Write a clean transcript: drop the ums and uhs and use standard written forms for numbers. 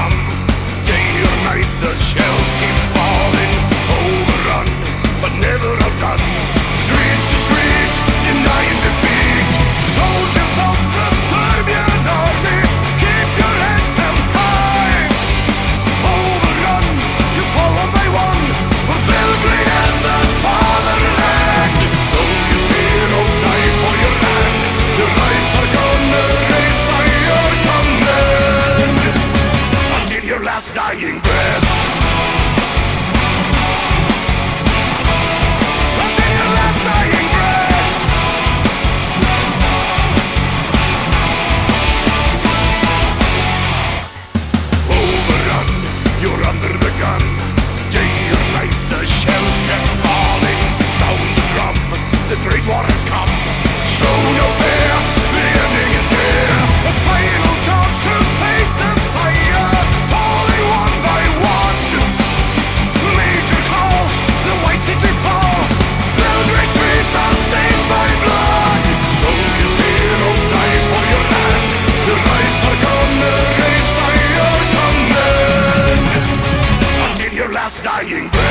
come. Day or night the shells keep falling. Overrun, but never outdone. Street to street, denying defeat. Soldiers of the Serbian army, keep your heads held high. Overrun, you fall one by one, for Belgrade and the fatherland. Soldiers, heroes, die for your land. Your lives are gonna raised by your command, until your last dying breath. Until your last dying breath. Overrun, you're under the gun. Day or night the shells kept falling. Sound the drum, the great war has come. Show no fear, the ending is near. A final charge to face the fire. Falling one by one. Major calls, the white city falls. Belgrade streets are stained by blood. Soldiers, heroes, die for your land. Your lives are gonna raised by your command, until your last dying breath.